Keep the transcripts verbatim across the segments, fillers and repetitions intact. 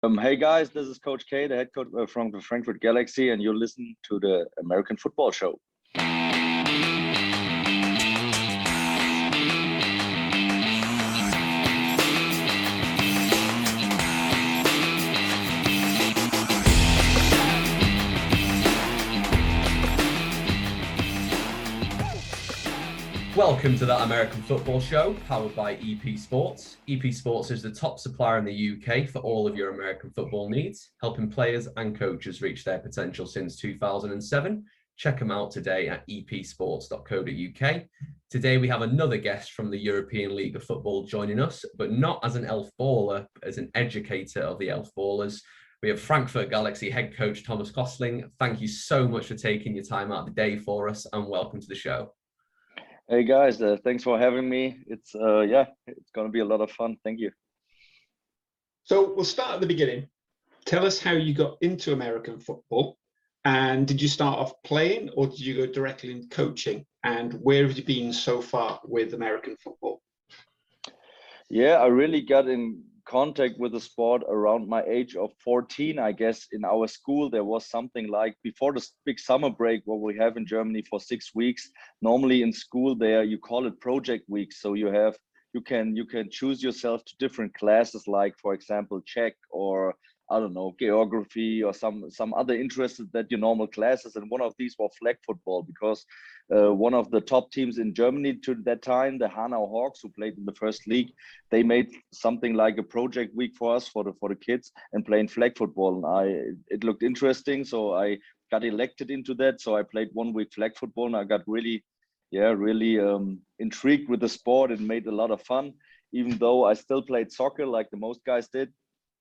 Um, hey guys, this is Coach K, the head coach uh, from the Frankfurt Galaxy, and you're listening to the American Football Show. Welcome to the American Football Show, powered by E P Sports. E P Sports is the top supplier in the U K for all of your American football needs, helping players and coaches reach their potential since two thousand seven. Check them out today at e p sports dot co dot u k. Today we have another guest from the European League of Football joining us, but not as an elf baller, as an educator of the elf ballers. We have Frankfurt Galaxy head coach Thomas Kostling. Thank you so much for taking your time out of the day for us, and welcome to the show. Hey guys, uh, thanks for having me. It's uh, yeah, it's gonna be a lot of fun. Thank you. So we'll start at the beginning. Tell us how you got into American football, and did you start off playing or did you go directly into coaching? And where have you been so far with American football? Yeah, I really got in contact with the sport around my age of fourteen. I guess in our school there was something like, before the big summer break what we have in Germany for six weeks, normally in school there you call it project weeks. So you have you can you can choose yourself to different classes, like for example Czech, or I don't know, geography, or some some other interests that your normal classes. And one of these was flag football, because uh, one of the top teams in Germany to that time, the Hanau Hawks, who played in the first league, they made something like a project week for us, for the for the kids, and playing flag football. And I it looked interesting, so I got elected into that. So I played one week flag football, and I got really, yeah, really um, intrigued with the sport. It made a lot of fun, even though I still played soccer like the most guys did.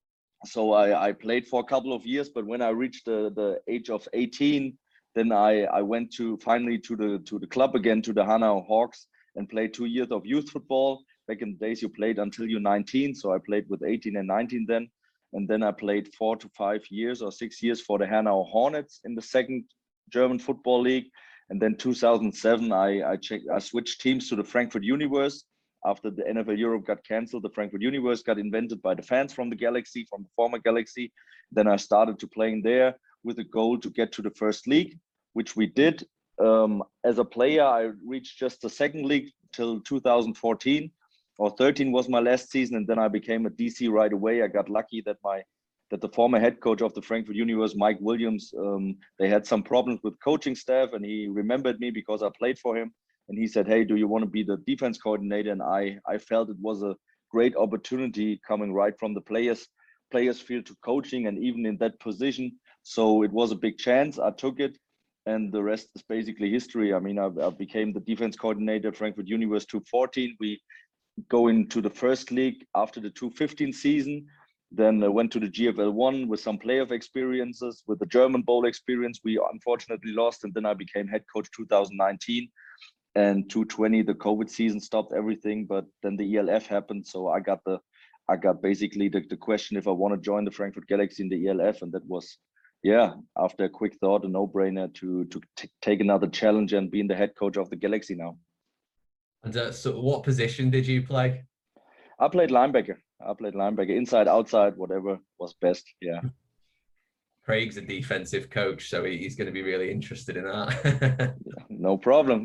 So I, I played for a couple of years, but when I reached the, the age of eighteen, then I, I went to finally to the to the club again, to the Hanau Hawks, and played two years of youth football. Back in the days, you played until you're nineteen. So I played with eighteen and nineteen then. And then I played four to five years or six years for the Hanau Hornets in the second German football league. And then two thousand seven, I, I, checked, I switched teams to the Frankfurt Universe. After the N F L Europe got canceled, the Frankfurt Universe got invented by the fans from the Galaxy, from the former Galaxy. Then I started to playing there with a goal to get to the first league, which we did. Um, as a player, I reached just the second league till two thousand fourteen, or thirteen was my last season, and then I became a D C right away. I got lucky that my that the former head coach of the Frankfurt Universe, Mike Williams, um, they had some problems with coaching staff, and he remembered me because I played for him. And he said, hey, do you want to be the defense coordinator? And I, I felt it was a great opportunity coming right from the players, players field to coaching, and even in that position. So it was a big chance. I took it, and the rest is basically history. I mean, I, I became the defense coordinator at Frankfurt Universe two fourteen. We go into the first league after the two fifteen season. Then I went to the G F L one with some playoff experiences, with the German Bowl experience. We unfortunately lost, and then I became head coach two thousand nineteen. And two twenty, the COVID season stopped everything, but then the E L F happened. So I got the, I got basically the, the question if I want to join the Frankfurt Galaxy in the E L F, and that was, yeah, after a quick thought, a no-brainer to to t- take another challenge and being the head coach of the Galaxy now. And uh, so, what position did you play? I played linebacker. I played linebacker, inside, outside, whatever was best. Yeah. Craig's a defensive coach, so he's going to be really interested in that. Yeah, no problem.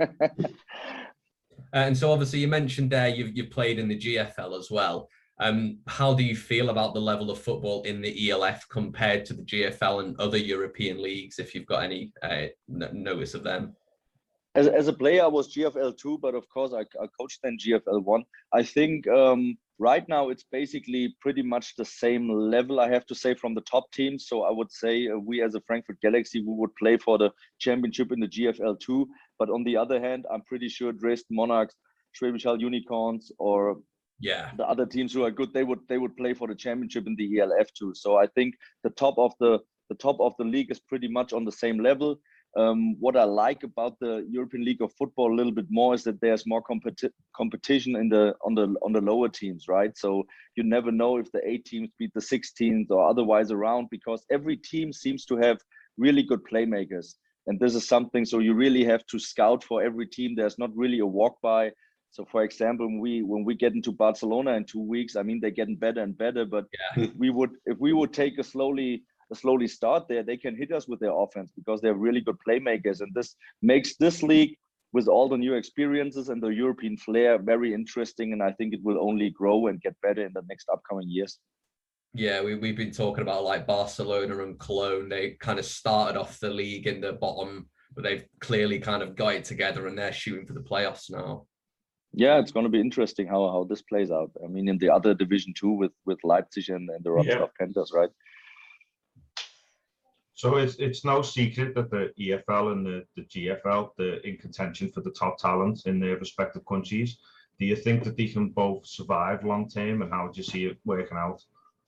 And so obviously you mentioned there you've, you've played in the G F L as well. Um, how do you feel about the level of football in the E L F compared to the G F L and other European leagues, if you've got any uh, notice of them? As, as a player, I was G F L two, but of course I, I coached then G F L one. I think um, right now it's basically pretty much the same level, I have to say, from the top teams. So I would say uh, we as a Frankfurt Galaxy, we would play for the championship in the G F L two. But on the other hand, I'm pretty sure Dresden Monarchs, Schwäbisch Hall Unicorns, or yeah, the other teams who are good, they would they would play for the championship in the E L F too. So I think the top of the the top of the league is pretty much on the same level. Um, what I like about the European League of Football a little bit more is that there's more competi- competition in the on the on the lower teams, right? So you never know if the eight teams beat the sixteens or otherwise around, because every team seems to have really good playmakers, and this is something. So you really have to scout for every team. There's not really a walk by. So, for example, when we when we get into Barcelona in two weeks, I mean, they're getting better and better. But Yeah. if we would if we would take a slowly a slowly start there, they can hit us with their offense because they're really good playmakers, and this makes this league, with all the new experiences and the European flair, very interesting. And I think it will only grow and get better in the next upcoming years. Yeah, we, we've been talking about like Barcelona and Cologne. They kind of started off the league in the bottom, but they've clearly kind of got it together and they're shooting for the playoffs now. Yeah, it's going to be interesting how, how this plays out. I mean, in the other division too, with, with Leipzig and, and the Rostock Yeah. Panthers, right? So it's it's no secret that the E F L and the, the G F L, they're in contention for the top talent in their respective countries. Do you think that they can both survive long term, and how do you see it working out?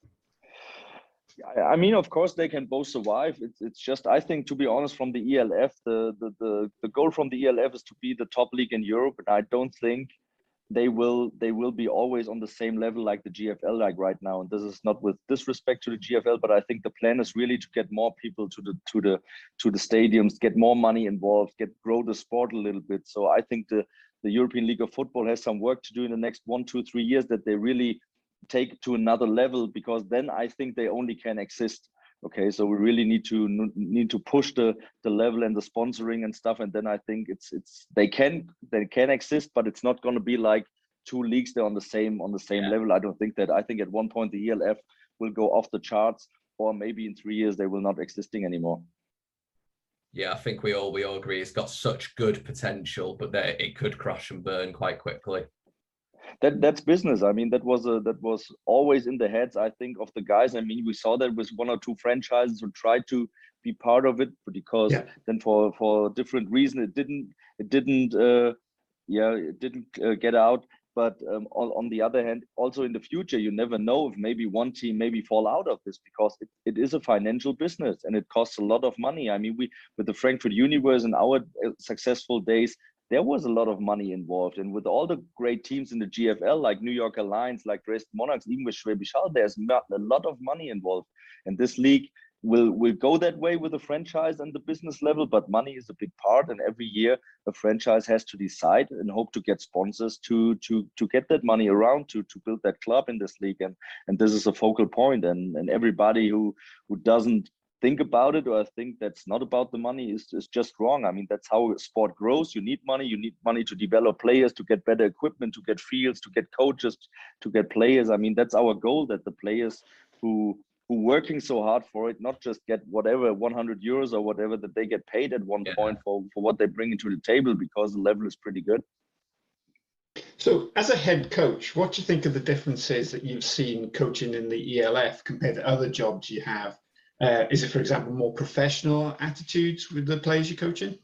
I mean, of course, they can both survive. It's, it's just, I think, to be honest, from the E L F, the, the, the, the goal from the E L F is to be the top league in Europe. And I don't think they will they will be always on the same level like the G F L like right now. And this is not with disrespect to the G F L, but I think the plan is really to get more people to the to the to the stadiums, get more money involved, get grow the sport a little bit. So I think the the European League of Football has some work to do in the next one, two, three years, that they really take to another level, because then I think they only can exist. Okay, so we really need to need to push the the level and the sponsoring and stuff, and then I think it's it's they can they can exist, but it's not going to be like two leagues they're on the same on the same Yeah. level. I don't think that. I think at one point the E L F will go off the charts, or maybe in three years they will not existing anymore. Yeah, I think we all we all agree it's got such good potential, but that it could crash and burn quite quickly. That that's business. I mean, that was a that was always in the heads, I think, of the guys. I mean, we saw that with one or two franchises who tried to be part of it, but because Yeah. then for for different reason it didn't it didn't uh, yeah it didn't uh, get out. But um, on, on the other hand, also in the future, you never know if maybe one team maybe fall out of this, because it, it is a financial business and it costs a lot of money. I mean, we with the Frankfurt Universe in our uh, successful days, there was a lot of money involved. And with all the great teams in the G F L, like New York Alliance, like Dresden Monarchs, even with Schwäbisch Hall, there's a lot of money involved. And this league will will go that way with the franchise and the business level, but money is a big part. And every year a franchise has to decide and hope to get sponsors to to to get that money around to to build that club in this league. And and this is a focal point. And and everybody who who doesn't think about it, or think that's not about the money, is, is just wrong. I mean, that's how sport grows. You need money. You need money to develop players, to get better equipment, to get fields, to get coaches, to get players. I mean, that's our goal, that the players who who working so hard for it, not just get whatever one hundred euros or whatever, that they get paid at one Yeah. point for, for what they bring into the table, because the level is pretty good. So, as a head coach, what do you think of the differences that you've seen coaching in the E L F compared to other jobs you have? Uh, is it, for example, more professional attitudes with the players you're coaching?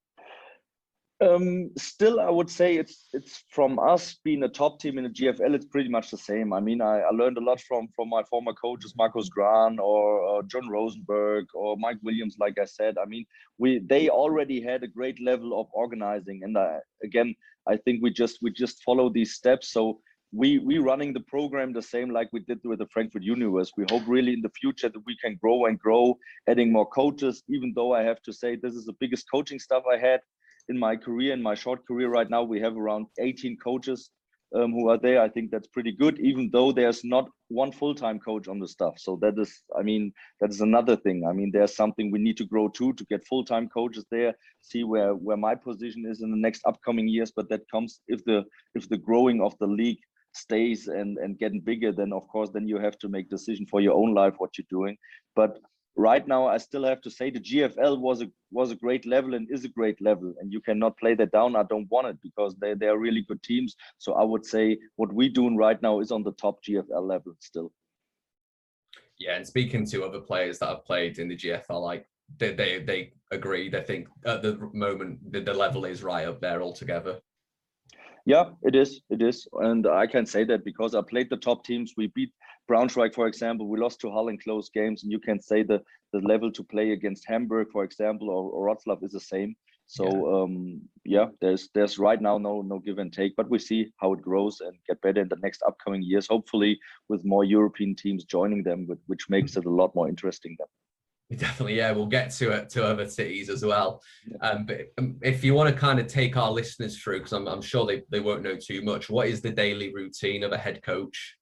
Um, still, I would say it's it's from us being a top team in the G F L, it's pretty much the same. I mean, I, I learned a lot from from my former coaches, Markus Gran or, or John Rosenberg or Mike Williams. Like I said, I mean, we they already had a great level of organizing, and I, again, I think we just we just follow these steps. So we we running the program the same like we did with the Frankfurt Universe. We hope really in the future that we can grow and grow, adding more coaches. Even though I have to say this is the biggest coaching staff I had in my career, in my short career right now. We have around eighteen coaches um, who are there. I think that's pretty good, even though there's not one full-time coach on the staff. So that is, I mean, that is another thing. I mean, there's something we need to grow too, to get full-time coaches there, see where where my position is in the next upcoming years. But that comes if the if the growing of the league stays and and getting bigger, then of course then you have to make decision for your own life what you're doing. But right now, I still have to say the G F L was a was a great level and is a great level, and you cannot play that down. I don't want it, because they they are really good teams. So I would say what we're doing right now is on the top G F L level still. Yeah, and speaking to other players that have played in the G F L, like they they, they agree. They think at the moment the, the level is right up there altogether. Yeah, it is. It is. And I can say that because I played the top teams. We beat Braunschweig, for example. We lost to Hull in close games. And you can say the, the level to play against Hamburg, for example, or, or Wroclaw is the same. So, yeah. Um, yeah, there's there's right now no no give and take. But we see how it grows and get better in the next upcoming years, hopefully with more European teams joining them, which makes it a lot more interesting then. Definitely, yeah. We'll get to it to other cities as well. Um, but um, if you want to kind of take our listeners through, because I'm, I'm sure they, they won't know too much, what is the daily routine of a head coach?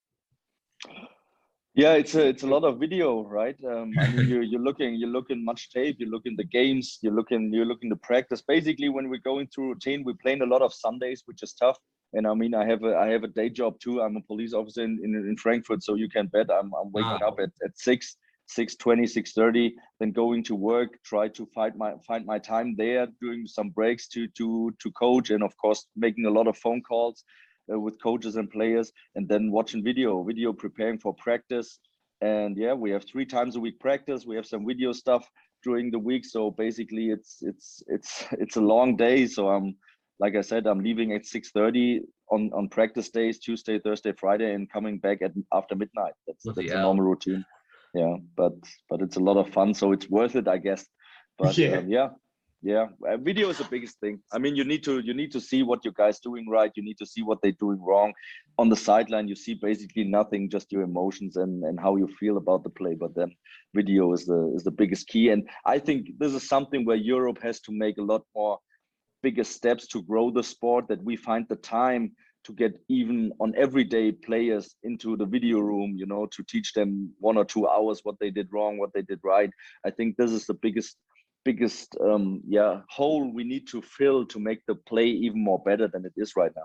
Yeah, it's a it's a lot of video, right? Um, I mean, you're you're looking you're looking much tape. You look in the games. You're looking you're looking the practice. Basically, when we're going through routine, we're playing a lot of Sundays, which is tough. And I mean, I have a I have a day job too. I'm a police officer in in, in Frankfurt, so you can bet I'm I'm waking Wow. up at at six. six twenty, six thirty, then going to work, try to find my find my time there, doing some breaks to to to coach, and of course making a lot of phone calls uh, with coaches and players, and then watching video, video preparing for practice. And yeah, we have three times a week practice. We have some video stuff during the week. So basically, it's it's it's it's a long day. So I'm like I said, I'm leaving at six thirty on on practice days, Tuesday, Thursday, Friday, and coming back at after midnight. That's Bloody that's a hell. normal routine. Yeah, but but it's a lot of fun, so it's worth it, I guess. But Yeah. um, yeah, yeah, uh, video is the biggest thing. I mean, you need to you need to see what your guys doing right. You need to see what they're doing wrong. On the sideline, you see basically nothing, just your emotions and and how you feel about the play. But then video is the is the biggest key. And I think this is something where Europe has to make a lot more bigger steps to grow the sport, that we find the time to get even on everyday players into the video room, you know, to teach them one or two hours what they did wrong, what they did right. I think this is the biggest, biggest, um, yeah, hole we need to fill to make the play even more better than it is right now.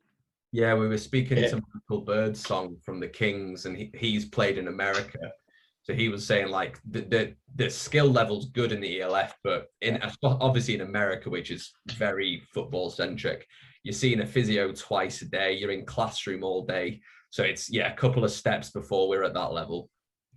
Yeah, we were speaking Yeah. to Michael Bird's song from the Kings, and he, he's played in America. So he was saying like the, the the skill level's good in the E L F, but in obviously in America, which is very football centric, you're seeing a physio twice a day. You're in classroom all day. So it's yeah, a couple of steps before we're at that level.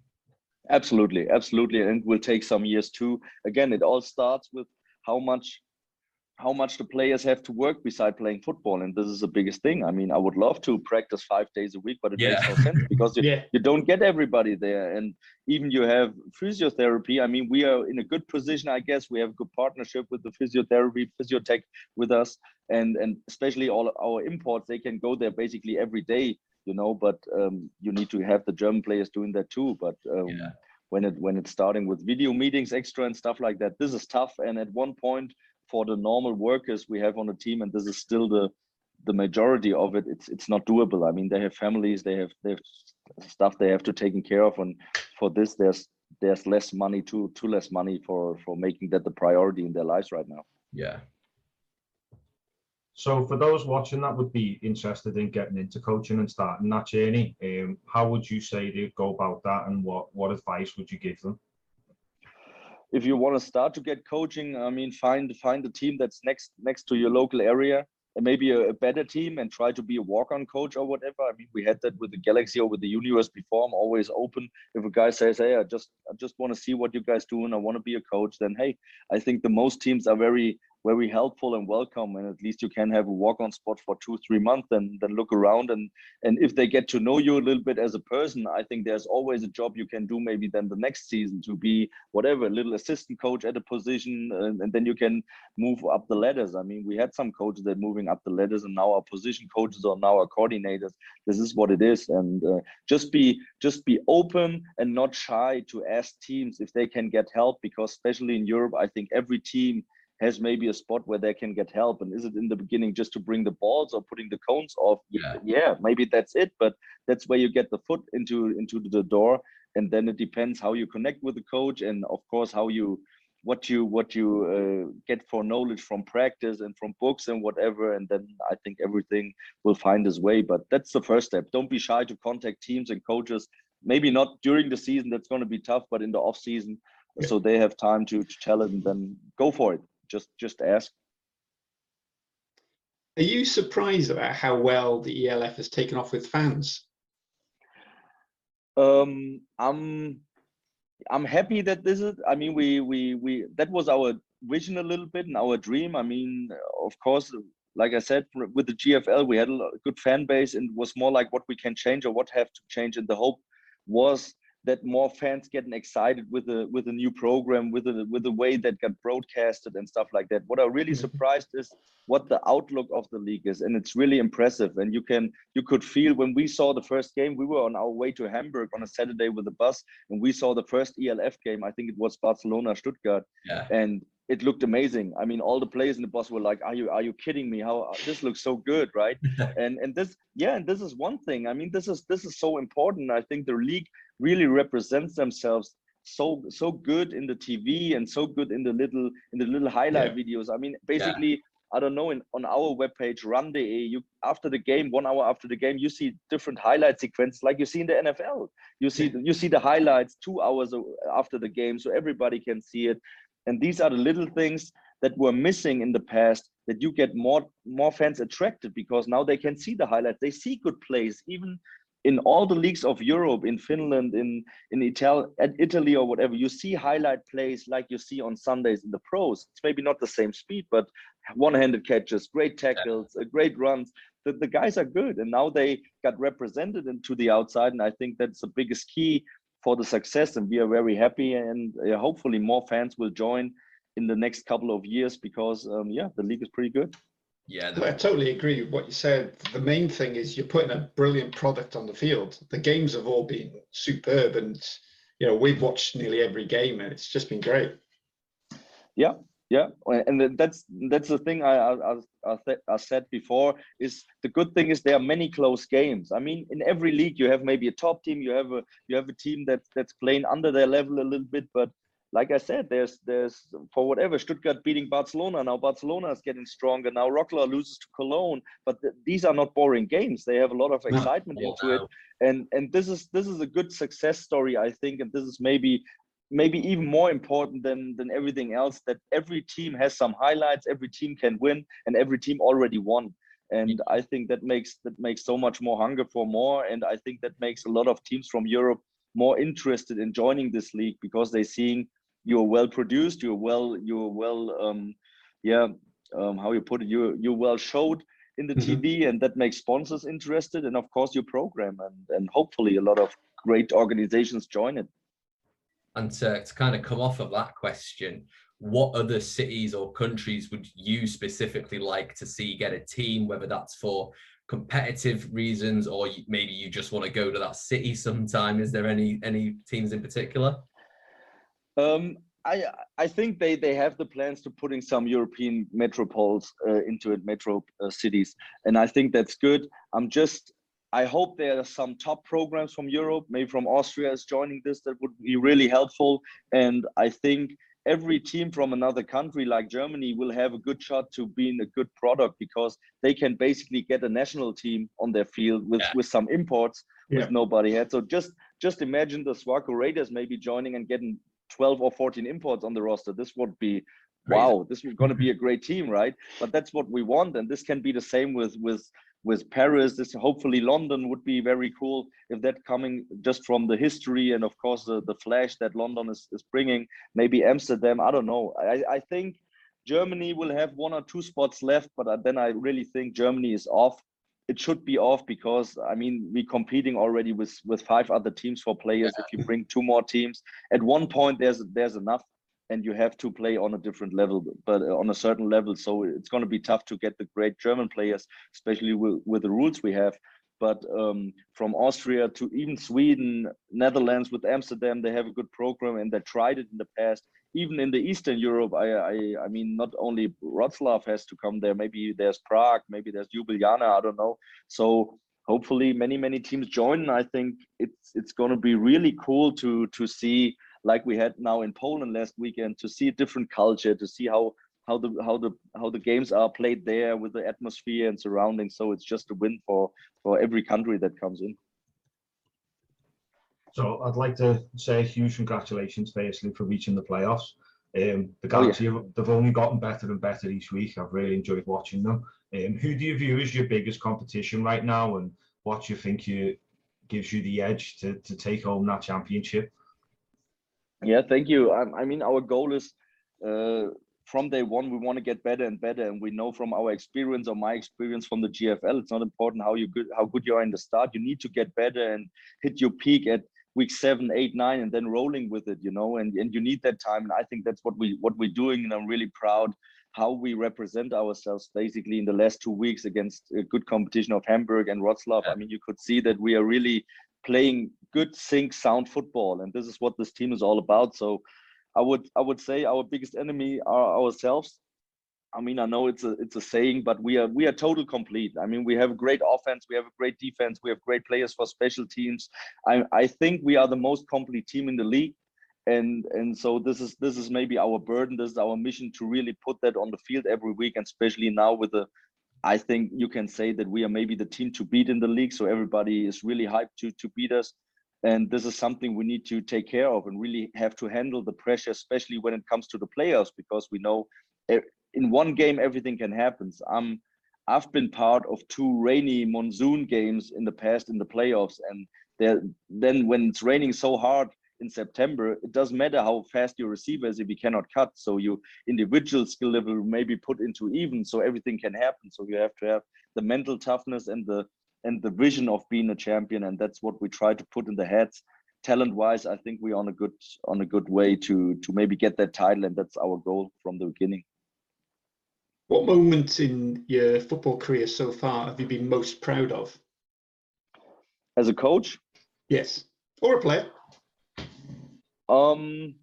Absolutely, absolutely, and it will take some years too. Again, it all starts with how much how much the players have to work beside playing football, and this is the biggest thing. I mean, I would love to practice five days a week, but it Yeah. makes no sense because you, Yeah. you don't get everybody there. And even you have physiotherapy. I mean, we are in a good position, I guess. We have a good partnership with the physiotherapy, physiotech with us, and and especially all our imports, they can go there basically every day, you know. But um, you need to have the German players doing that too. But um, Yeah. when it when it's starting with video meetings extra and stuff like that, this is tough. And at one point, for the normal workers we have on the team, and this is still the the majority of it, it's it's not doable. I mean, they have families, they have they have stuff they have to take care of, and for this there's there's less money, too too less money for for making that the priority in their lives right now. Yeah. So for those watching that would be interested in getting into coaching and starting that journey, um, how would you say they go about that, and what what advice would you give them? If you want to start to get coaching, I mean, find find a team that's next next to your local area, and maybe a, a better team, and try to be a walk-on coach or whatever. I mean, we had that with the Galaxy or with the Universe before. I'm always open. If a guy says, "Hey, I just I just want to see what you guys do and I want to be a coach," then hey, I think the most teams are very very helpful and welcome, and at least you can have a walk-on spot for two three months and then look around, and and if they get to know you a little bit as a person, I think there's always a job you can do maybe then the next season to be whatever, a little assistant coach at a position, and, and then you can move up the ladders. I mean, we had some coaches that moving up the ladders, and now our position coaches are now our coordinators. This is what it is. And uh, just be just be open and not shy to ask teams if they can get help, because especially in Europe, I think every team has maybe a spot where they can get help. And is it in the beginning just to bring the balls or putting the cones off? Yeah. Yeah, maybe that's it, but that's where you get the foot into into the door. And then it depends how you connect with the coach, and of course how you what you what you uh, get for knowledge from practice and from books and whatever. And then I think everything will find its way. But that's the first step. Don't be shy to contact teams and coaches. Maybe not during the season, that's going to be tough, but in the off season, Yeah. so they have time to, to tell it, and then go for it. Just just ask. Are you surprised about how well the E L F has taken off with fans? Um, I'm I'm happy that this is. I mean, we we we that was our vision a little bit and our dream. I mean, of course, like I said, with the G F L, we had a good fan base, and it was more like what we can change or what have to change. And the hope was that more fans getting excited with the with the new program, with the with the way that got broadcasted and stuff like that. What I'm really surprised is what the outlook of the league is, and it's really impressive. And you can you could feel when we saw the first game, we were on our way to Hamburg on a Saturday with the bus, and we saw the first E L F game. I think it was Barcelona Stuttgart, yeah. and it looked amazing. I mean, all the players in the bus were like, "Are you are you kidding me? How this looks so good, right?" and and this yeah, and this is one thing. I mean, this is this is so important. I think the league really represents themselves so so good in the T V and so good in the little in the little highlight yeah. videos. I mean, basically, yeah. I don't know, in on our webpage run dot de, you after the game, one hour after the game, you see different highlight sequences like you see in the N F L. You see yeah. you see the highlights two hours after the game, so everybody can see it. And these are the little things that were missing in the past, that you get more more fans attracted, because now they can see the highlights. They see good plays, even in all the leagues of Europe, in Finland, in in Italy, at Italy or whatever. You see highlight plays like you see on Sundays in the pros. It's maybe not the same speed, but one-handed catches, great tackles, yeah. great runs. The, the guys are good, and now they got represented into the outside, and I think that's the biggest key for the success. And we are very happy, and uh, hopefully more fans will join in the next couple of years, because um, yeah, the league is pretty good. Yeah, I totally agree with what you said. The main thing is you're putting a brilliant product on the field. The games have all been superb, and you know, we've watched nearly every game, and it's just been great. Yeah, yeah, and that's that's the thing I I, I, I said before, is the good thing is there are many close games. I mean, in every league you have maybe a top team, you have a you have a team that that's playing under their level a little bit, but like I said, there's there's for whatever, Stuttgart beating Barcelona. Now Barcelona is getting stronger. Now Rockler loses to Cologne, but th these are not boring games. They have a lot of excitement no, into no. it, and and this is this is a good success story, I think. And this is maybe maybe even more important than than everything else, that every team has some highlights, every team can win, and every team already won. And I think that makes that makes so much more hunger for more, and I think that makes a lot of teams from Europe more interested in joining this league, because they're seeing you're well produced, you're well, you're well, um, yeah, um, how you put it, you you're well showed in the mm-hmm. T V, and that makes sponsors interested, and of course your program, and and hopefully a lot of great organizations join it. And to, to kind of come off of that question, what other cities or countries would you specifically like to see get a team, whether that's for competitive reasons, or maybe you just want to go to that city sometime? Is there any any teams in particular? Um, I I think they they have the plans to putting some European metropoles uh, into it, metro uh, cities, and I think that's good. I'm just I hope there are some top programs from Europe, maybe from Austria is joining this. That would be really helpful. And I think every team from another country like Germany will have a good shot to being a good product, because they can basically get a national team on their field with yeah. with some imports yeah. with nobody had. So just just imagine the Swarco Raiders maybe joining and getting twelve or fourteen imports on the roster. This would be, wow, this is going to be a great team, right? But that's what we want, and this can be the same with with with Paris. This hopefully London would be very cool if that coming just from the history and of course the, the flash that London is, is bringing. Maybe Amsterdam, I don't know. I, I think Germany will have one or two spots left, but then I really think Germany is off. It should be off, because I mean, we're competing already with with five other teams for players. Yeah. If you bring two more teams, at one point there's there's enough, and you have to play on a different level, but on a certain level. So it's going to be tough to get the great German players, especially with, with the rules we have. But um, from Austria to even Sweden, Netherlands with Amsterdam, they have a good program, and they tried it in the past. Even in the Eastern Europe, I, I, I mean, not only Wroclaw has to come there. Maybe there's Prague, maybe there's Ljubljana, I don't know. So hopefully many, many teams join. I think it's it's going to be really cool to to see, like we had now in Poland last weekend, to see a different culture, to see how how the how the how the games are played there with the atmosphere and surroundings. So it's just a win for for every country that comes in. So I'd like to say a huge congratulations, firstly, for reaching the playoffs. Um, the Galaxy, oh, yeah. they've only gotten better and better each week. I've really enjoyed watching them. Um, who do you view as your biggest competition right now, and what do you think you gives you the edge to to take home that championship? Yeah, thank you. I, I mean, our goal is uh, from day one, we want to get better and better. And we know from our experience, or my experience from the G F L, it's not important how you good how good you are in the start. You need to get better and hit your peak at week seven, eight, nine, and then rolling with it, you know, and, and you need that time. And I think that's what we what we're doing. And I'm really proud how we represent ourselves basically in the last two weeks against a good competition of Hamburg and Wroclaw. I mean, you could see that we are really playing good, sync, sound football. And this is what this team is all about. So I would I would say our biggest enemy are ourselves. I mean, I know it's a it's a saying, but we are we are total complete. I mean, we have a great offense, we have a great defense, we have great players for special teams. I I think we are the most complete team in the league, and and so this is this is maybe our burden. This is our mission to really put that on the field every week, and especially now with the. I think you can say that we are maybe the team to beat in the league. So everybody is really hyped to to beat us, and this is something we need to take care of and really have to handle the pressure, especially when it comes to the playoffs, because we know. In one game, everything can happen. Um, I've been part of two rainy monsoon games in the past in the playoffs, and then when it's raining so hard in September, it doesn't matter how fast your receiver is if you cannot cut. So you individual skill level may be put into even, so everything can happen. So you have to have the mental toughness and the and the vision of being a champion, and that's what we try to put in the heads. Talent-wise, I think we're on a good on a good way to to maybe get that title, and that's our goal from the beginning. What moments in your football career so far have you been most proud of? As a coach? Yes, or a player. Um,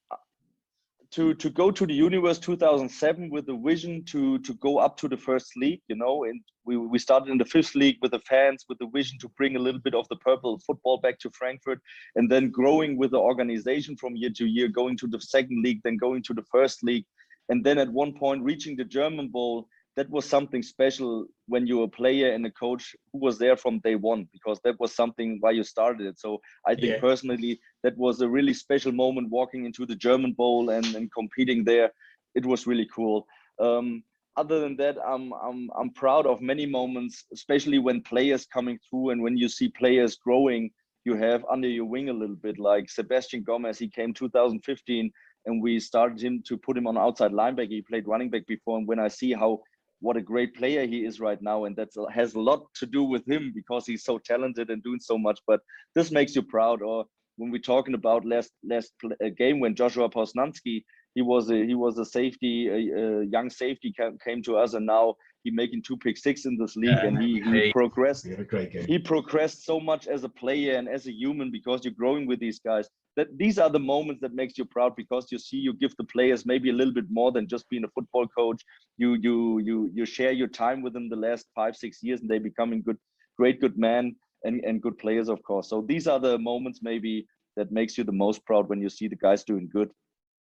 to to go to the Universe two thousand seven with the vision to to go up to the first league, you know, and we we started in the fifth league with the fans, with the vision to bring a little bit of the purple football back to Frankfurt, and then growing with the organization from year to year, going to the second league, then going to the first league. And then at one point reaching the German Bowl, that was something special when you were a player and a coach who was there from day one, because that was something why you started it. So I think yeah. personally, that was a really special moment walking into the German Bowl and, and competing there. It was really cool. Um, other than that, I'm, I'm, I'm proud of many moments, especially when players coming through and when you see players growing, you have under your wing a little bit, like Sebastian Gomez. He came two thousand fifteen. And we started him to put him on outside linebacker. He played running back before. And when I see how what a great player he is right now, and that has a lot to do with him because he's so talented and doing so much. But this makes you proud. Or when we're talking about last last game when Joshua Posnanski, he was a he was a safety, a, a young safety came, came to us, and now he making two pick six in this league, yeah, and he, he progressed. He had a great game. He progressed so much as a player and as a human because you're growing with these guys. That these are the moments that makes you proud because you see you give the players maybe a little bit more than just being a football coach. You you you you share your time with them the last five six years, and they becoming good, great good men and and good players, of course. So these are the moments maybe that makes you the most proud when you see the guys doing good.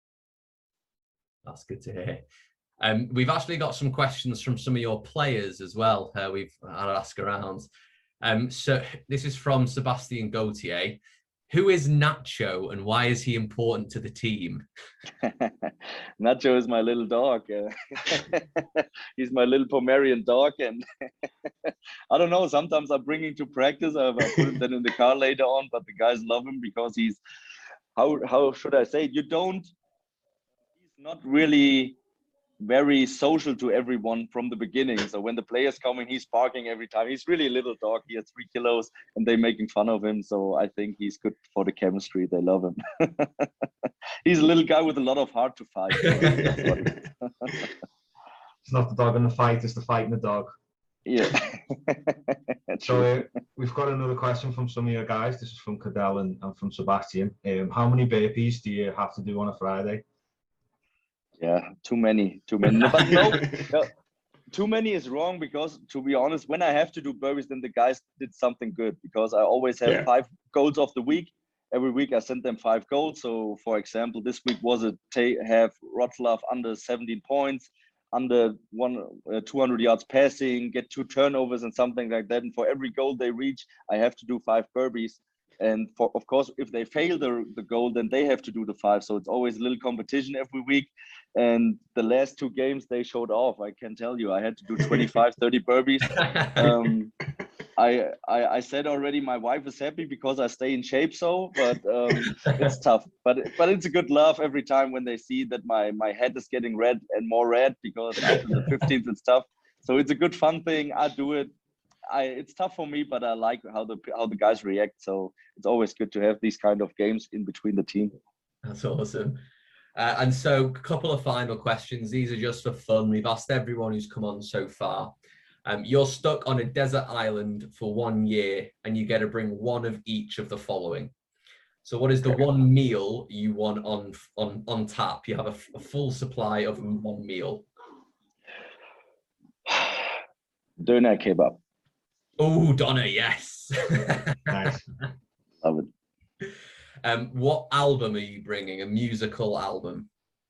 That's good to hear. Um, we've actually got some questions from some of your players as well. Uh, we've had to ask around. Um, so this is from Sebastian Gauthier. Who is Nacho and why is he important to the team? Nacho is my little dog. Uh, he's my little Pomerian dog. And I don't know, sometimes I bring him to practice. I put him then in the car later on, but the guys love him because he's, how, how should I say it? You don't, he's not really very social to everyone from the beginning. So when the player's coming, he's barking every time. He's really a little dog. He has three kilos and they're making fun of him. So I think he's good for the chemistry. They love him. He's a little guy with a lot of heart to fight. So it's not the dog in the fight, it's the fight in the dog. Yeah. So uh, we've got another question from some of your guys. This is from Cadell and, and from Sebastian. Um, how many burpees do you have to do on a Friday? Yeah, too many, too many. But no, no, too many is wrong because, to be honest, when I have to do burpees, then the guys did something good because I always have yeah. five goals of the week. Every week I send them five goals. So, for example, this week was a have Wroclaw under seventeen points, under one uh, two hundred yards passing, get two turnovers and something like that. And for every goal they reach, I have to do five burpees. And for, of course, if they fail the, the goal, then they have to do the five. So it's always a little competition every week. And the last two games, they showed off. I can tell you, I had to do twenty-five, thirty burpees. Um, I, I I said already, my wife is happy because I stay in shape. So, but um, it's tough. But but it's a good laugh every time when they see that my my head is getting red and more red because after the fifteenth and stuff. So it's a good fun thing. I do it. I it's tough for me, but I like how the how the guys react. So it's always good to have these kind of games in between the team. That's awesome. Uh, and so, a couple of final questions. These are just for fun. We've asked everyone who's come on so far. Um, you're stuck on a desert island for one year, and you get to bring one of each of the following. So, what is the one meal you want on on on tap? You have a, a full supply of one meal. Döner kebab. Oh, Donna, yes. Nice. Love it. Um, what album are you bringing? A musical album?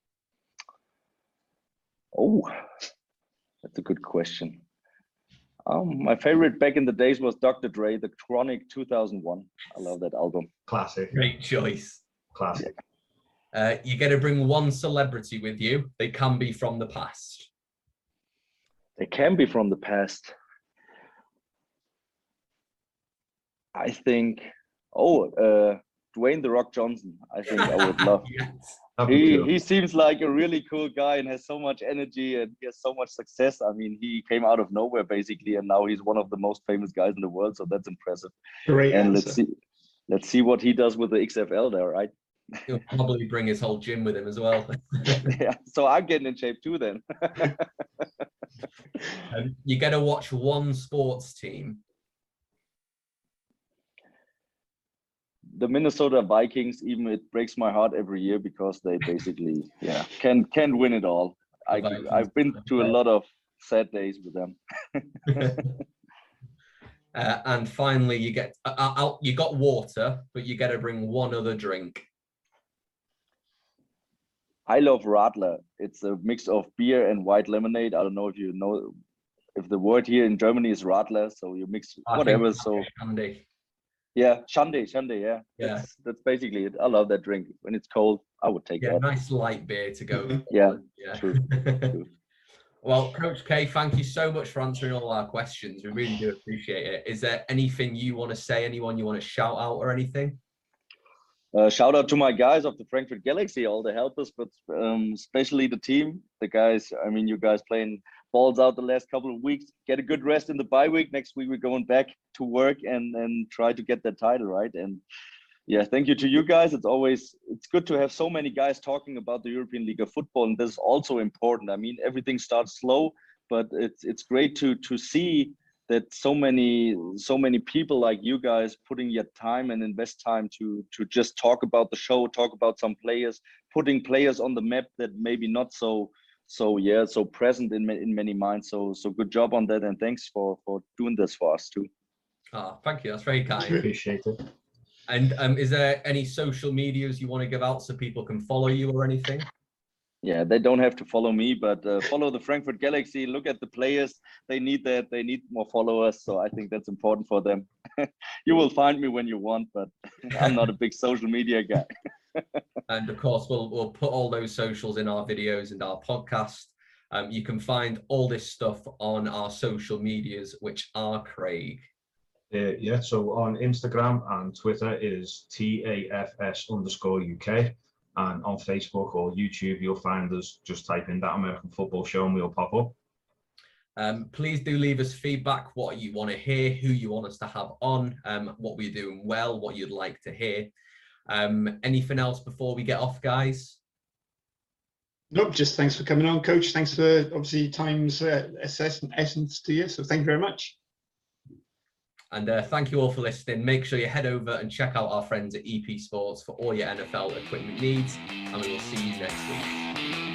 Oh, that's a good question. Um, my favorite back in the days was Doctor Dre, The Chronic two thousand one. I love that album. Classic. Great choice. Classic. Uh, you get to bring one celebrity with you. They can be from the past. They can be from the past. I think, oh, uh, Dwayne The Rock Johnson. I think I would love. Yes. He Cool. he seems like a really cool guy and has so much energy and he has so much success. I mean, he came out of nowhere basically, and now he's one of the most famous guys in the world. So that's impressive. Great And answer. let's see, let's see what he does with the X F L there, right? He'll probably bring his whole gym with him as well. Yeah. So I'm getting in shape too then. Um, you get to watch one sports team. The Minnesota Vikings, even it breaks my heart every year because they basically, yeah, can can win it all. I Vikings. I've been to a lot of sad days with them. uh, and finally, you get uh, uh, you got water, but you get to bring one other drink. I love Radler. It's a mix of beer and white lemonade. I don't know if you know if the word here in Germany is Radler, so you mix I whatever. think So Andy. yeah, Shande, Shande, yeah. Yeah. That's, that's basically it. I love that drink. When it's cold, I would take Yeah, that. nice light beer to go. with. Yeah, yeah. true, true. Well, Coach K, thank you so much for answering all our questions. We really do appreciate it. Is there anything you want to say? Anyone you want to shout out or anything? Uh, shout out to my guys of the Frankfurt Galaxy, all the helpers, but um, especially the team. The guys, I mean, you guys playing balls out the last couple of weeks. Get a good rest in the bye week. Next week we're going back to work and and try to get that title, right? And yeah, thank you to you guys. It's always it's good to have so many guys talking about the European League of Football, and this is also important. I mean, everything starts slow, but it's it's great to to see that so many so many people like you guys putting your time and invest time to to just talk about the show, talk about some players, putting players on the map that maybe not so so yeah so present in in many minds. So so good job on that, and thanks for for doing this for us too. Oh, thank you. That's very kind. Appreciate it. And um, is there any social medias you want to give out so people can follow you or anything? Yeah, they don't have to follow me, but uh, follow the Frankfurt Galaxy. Look at the players. They need that. They need more followers. So I think that's important for them. You will find me when you want, but I'm not a big social media guy. And of course, we'll we'll put all those socials in our videos and our podcast. Um, you can find all this stuff on our social medias, which are Craig. Uh, yeah, so on Instagram and Twitter is T A F S underscore U K. And on Facebook or YouTube, you'll find us. Just type in That American Football Show and we'll pop up. Um, please do leave us feedback, what you want to hear, who you want us to have on, um, what we're doing well, what you'd like to hear. Um, anything else before we get off, guys? Nope, just thanks for coming on, Coach. Thanks for obviously time's uh, essence to you. So thank you very much. And uh, thank you all for listening. Make sure you head over and check out our friends at E P Sports for all your N F L equipment needs. And we will see you next week.